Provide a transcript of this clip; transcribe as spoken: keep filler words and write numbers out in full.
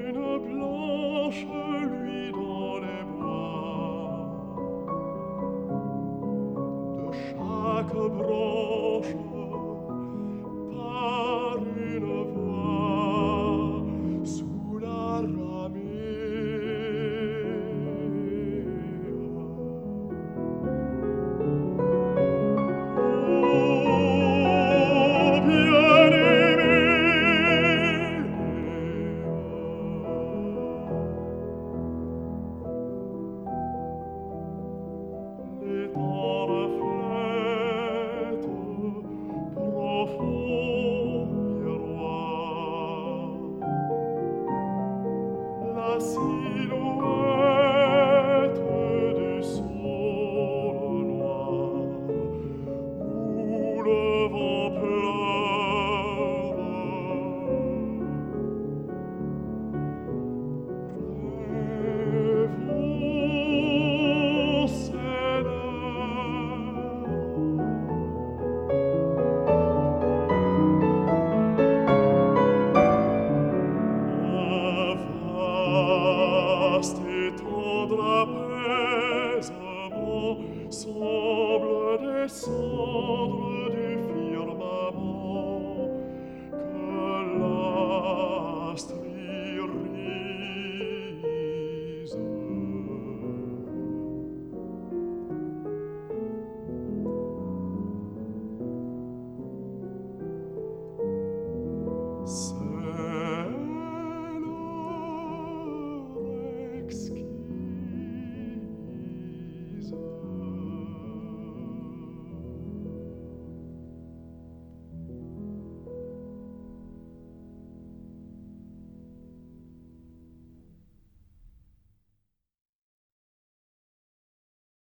une blanche nuit dans les bois. De chaque branche par une voix sous la ramée. Oh, bien-aimé, les temps reflètent profond miroir la silhouette du saule noir où le vent pleure. Rêvons, c'est l'heure. Un vaste et tendre apaisement semble descendre du firmament que l'astre irise.